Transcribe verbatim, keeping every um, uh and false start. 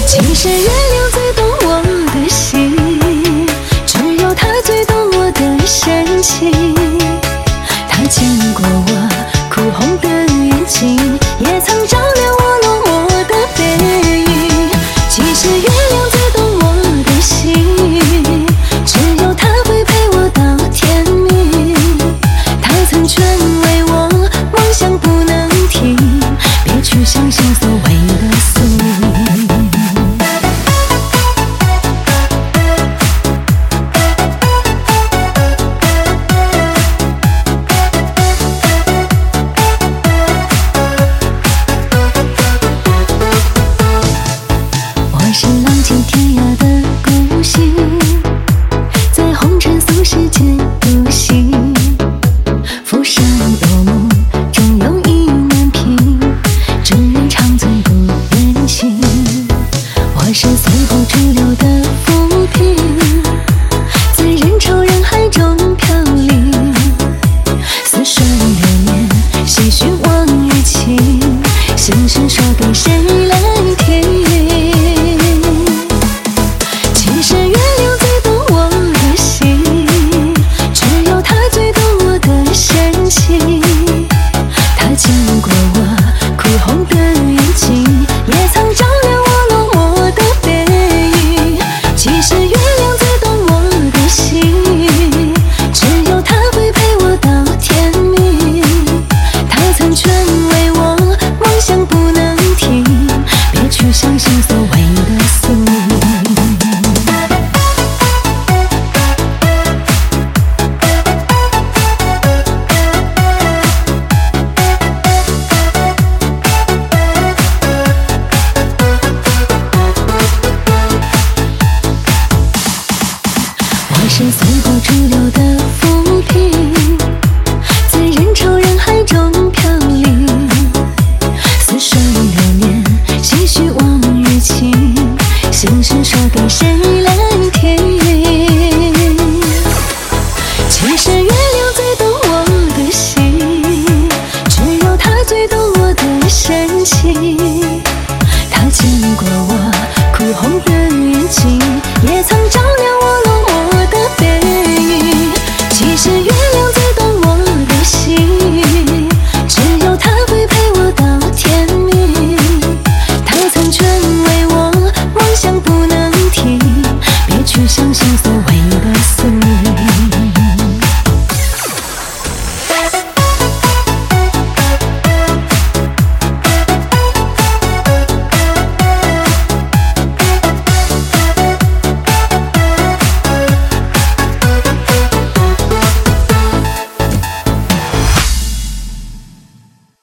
其实月亮最懂我的心，只有它最懂我的深情。它见过我哭红的眼睛，也曾照亮我落寞的背影。其实月亮最懂我的心，只有它会陪我到天明。它曾劝慰我，梦想不能停，别去相信所谓的宿命。我是浪迹天涯的孤星，在红尘俗世间独行。浮生有梦，终有意难平，只愿长醉不言情。我是随波逐流的浮萍，在人潮人海中飘零。似水流年，唏嘘往日情，心事说给谁来听？其实月亮最懂我的心，只有它最懂我的深情。它见过我哭红的眼睛，也曾照亮我落寞的背影。其实月亮最懂我的心，只有它会陪我到天明。它曾劝慰我，梦想不能停，别去相信所谓的宿命。我是随波逐流的浮萍，在人潮人海中飘零。似水流年，唏嘘往日情，心事说给谁来听？其实月亮最懂我的心，只有它最懂我的深情。它见过我哭红的眼睛，也曾照亮我落寞的背影。其实月亮最懂我的心，只有它会陪我到天明。它曾劝